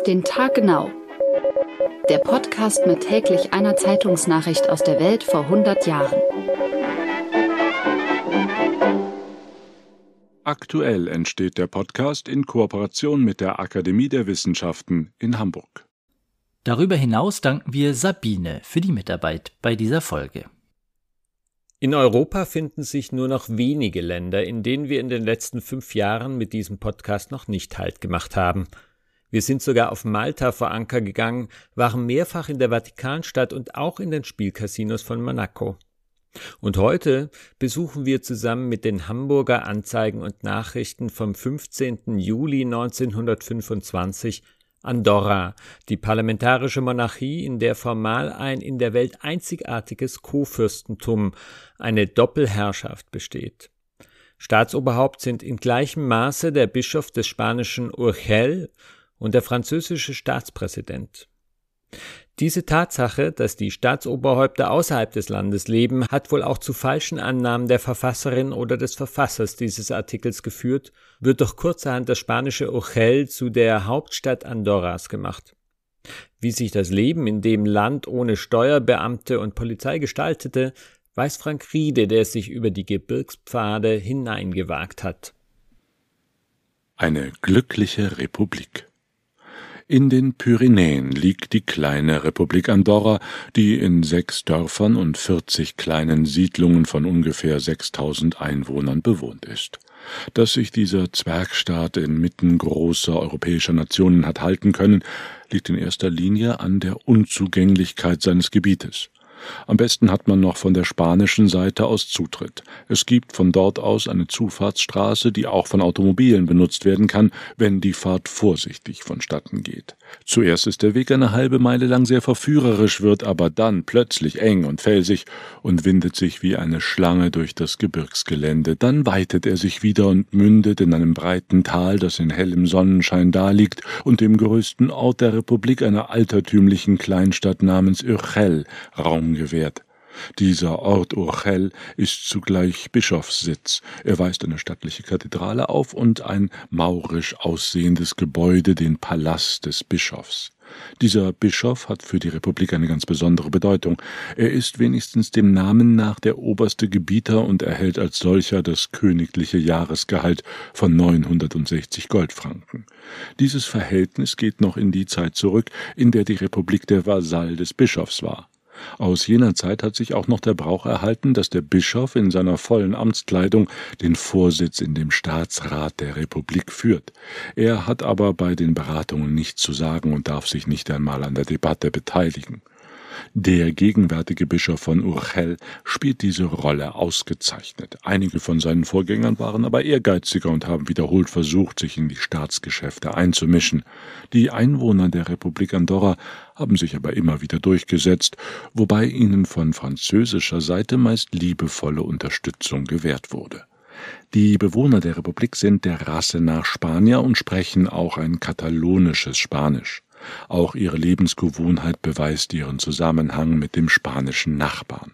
Auf den Tag genau. Der Podcast mit täglich einer Zeitungsnachricht aus der Welt vor 100 Jahren. Aktuell entsteht der Podcast in Kooperation mit der Akademie der Wissenschaften in Hamburg. Darüber hinaus danken wir Sabine für die Mitarbeit bei dieser Folge. In Europa finden sich nur noch wenige Länder, in denen wir in den letzten 5 Jahren mit diesem Podcast noch nicht Halt gemacht haben. Wir sind sogar auf Malta vor Anker gegangen, waren mehrfach in der Vatikanstadt und auch in den Spielcasinos von Monaco. Und heute besuchen wir zusammen mit den Hamburger Anzeigen und Nachrichten vom 15. Juli 1925 Andorra, die parlamentarische Monarchie, in der formal ein in der Welt einzigartiges Kurfürstentum, eine Doppelherrschaft besteht. Staatsoberhaupt sind in gleichem Maße der Bischof des spanischen Urgell und der französische Staatspräsident. Diese Tatsache, dass die Staatsoberhäupter außerhalb des Landes leben, hat wohl auch zu falschen Annahmen der Verfasserin oder des Verfassers dieses Artikels geführt, wird durch kurzerhand das spanische Urgell zu der Hauptstadt Andorras gemacht. Wie sich das Leben in dem Land ohne Steuerbeamte und Polizei gestaltete, weiß Frank Riede, der sich über die Gebirgspfade hineingewagt hat. Eine glückliche Republik. In den Pyrenäen liegt die kleine Republik Andorra, die in 6 Dörfern und 40 kleinen Siedlungen von ungefähr 6.000 Einwohnern bewohnt ist. Dass sich dieser Zwergstaat inmitten großer europäischer Nationen hat halten können, liegt in erster Linie an der Unzugänglichkeit seines Gebietes. Am besten hat man noch von der spanischen Seite aus Zutritt. Es gibt von dort aus eine Zufahrtsstraße, die auch von Automobilen benutzt werden kann, wenn die Fahrt vorsichtig vonstatten geht. Zuerst ist der Weg eine halbe Meile lang sehr verführerisch, wird aber dann plötzlich eng und felsig und windet sich wie eine Schlange durch das Gebirgsgelände. Dann weitet er sich wieder und mündet in einem breiten Tal, das in hellem Sonnenschein daliegt und dem größten Ort der Republik, einer altertümlichen Kleinstadt namens Urgell, Raum gewährt. Dieser Ort Urgell ist zugleich Bischofssitz. Er weist eine stattliche Kathedrale auf und ein maurisch aussehendes Gebäude, den Palast des Bischofs. Dieser Bischof hat für die Republik eine ganz besondere Bedeutung. Er ist wenigstens dem Namen nach der oberste Gebieter und erhält als solcher das königliche Jahresgehalt von 960 Goldfranken. Dieses Verhältnis geht noch in die Zeit zurück, in der die Republik der Vasall des Bischofs war. Aus jener Zeit hat sich auch noch der Brauch erhalten, dass der Bischof in seiner vollen Amtskleidung den Vorsitz in dem Staatsrat der Republik führt. Er hat aber bei den Beratungen nichts zu sagen und darf sich nicht einmal an der Debatte beteiligen. Der gegenwärtige Bischof von Urgell spielt diese Rolle ausgezeichnet. Einige von seinen Vorgängern waren aber ehrgeiziger und haben wiederholt versucht, sich in die Staatsgeschäfte einzumischen. Die Einwohner der Republik Andorra haben sich aber immer wieder durchgesetzt, wobei ihnen von französischer Seite meist liebevolle Unterstützung gewährt wurde. Die Bewohner der Republik sind der Rasse nach Spanier und sprechen auch ein katalonisches Spanisch. Auch ihre Lebensgewohnheit beweist ihren Zusammenhang mit dem spanischen Nachbarn.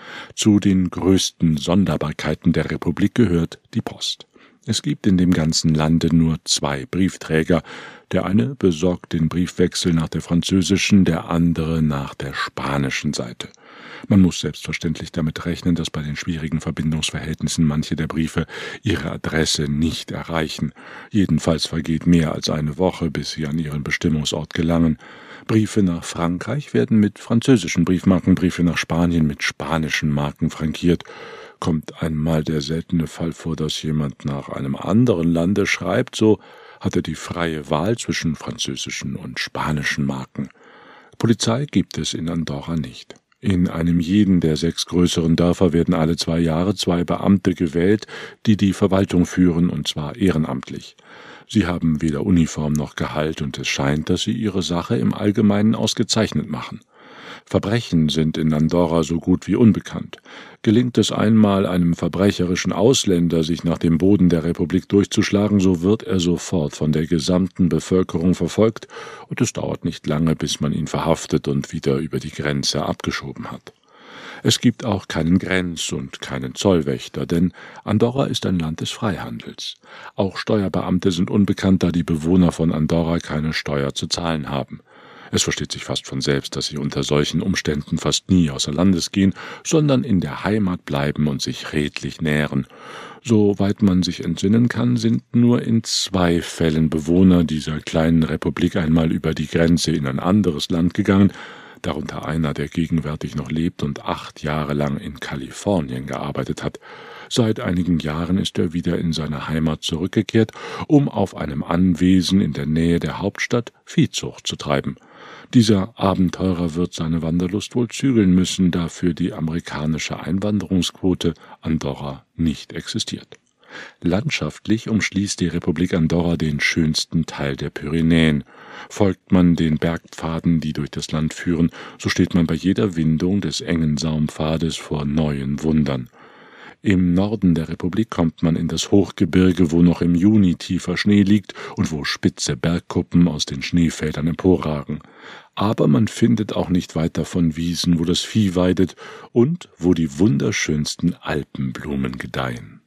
Zu den größten Sonderbarkeiten der Republik gehört die Post. Es gibt in dem ganzen Lande nur 2 Briefträger. Der eine besorgt den Briefwechsel nach der französischen, der andere nach der spanischen Seite. Man muss selbstverständlich damit rechnen, dass bei den schwierigen Verbindungsverhältnissen manche der Briefe ihre Adresse nicht erreichen. Jedenfalls vergeht mehr als eine Woche, bis sie an ihren Bestimmungsort gelangen. Briefe nach Frankreich werden mit französischen Briefmarken, Briefe nach Spanien mit spanischen Marken frankiert. Kommt einmal der seltene Fall vor, dass jemand nach einem anderen Lande schreibt, so hat er die freie Wahl zwischen französischen und spanischen Marken. Polizei gibt es in Andorra nicht. In einem jeden der 6 größeren Dörfer werden alle 2 Jahre 2 Beamte gewählt, die die Verwaltung führen, und zwar ehrenamtlich. Sie haben weder Uniform noch Gehalt und es scheint, dass sie ihre Sache im Allgemeinen ausgezeichnet machen. Verbrechen sind in Andorra so gut wie unbekannt. Gelingt es einmal einem verbrecherischen Ausländer, sich nach dem Boden der Republik durchzuschlagen, so wird er sofort von der gesamten Bevölkerung verfolgt und es dauert nicht lange, bis man ihn verhaftet und wieder über die Grenze abgeschoben hat. Es gibt auch keinen Grenz- und keinen Zollwächter, denn Andorra ist ein Land des Freihandels. Auch Steuerbeamte sind unbekannt, da die Bewohner von Andorra keine Steuer zu zahlen haben. Es versteht sich fast von selbst, dass sie unter solchen Umständen fast nie außer Landes gehen, sondern in der Heimat bleiben und sich redlich nähren. Soweit man sich entsinnen kann, sind nur in 2 Fällen Bewohner dieser kleinen Republik einmal über die Grenze in ein anderes Land gegangen, darunter einer, der gegenwärtig noch lebt und 8 Jahre lang in Kalifornien gearbeitet hat. Seit einigen Jahren ist er wieder in seine Heimat zurückgekehrt, um auf einem Anwesen in der Nähe der Hauptstadt Viehzucht zu treiben. Dieser Abenteurer wird seine Wanderlust wohl zügeln müssen, da für die amerikanische Einwanderungsquote Andorra nicht existiert. Landschaftlich umschließt die Republik Andorra den schönsten Teil der Pyrenäen. Folgt man den Bergpfaden, die durch das Land führen, so steht man bei jeder Windung des engen Saumpfades vor neuen Wundern. Im Norden der Republik kommt man in das Hochgebirge, wo noch im Juni tiefer Schnee liegt und wo spitze Bergkuppen aus den Schneefeldern emporragen. Aber man findet auch nicht weit davon Wiesen, wo das Vieh weidet und wo die wunderschönsten Alpenblumen gedeihen.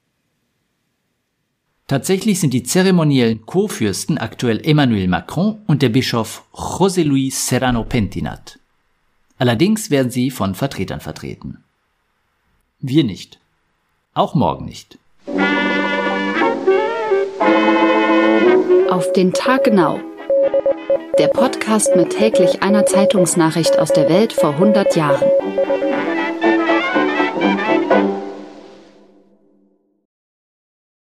Tatsächlich sind die zeremoniellen Co-Fürsten aktuell Emmanuel Macron und der Bischof José Luis Serrano Pentinat. Allerdings werden sie von Vertretern vertreten. Wir nicht. Auch morgen nicht. Auf den Tag genau. Der Podcast mit täglich einer Zeitungsnachricht aus der Welt vor 100 Jahren.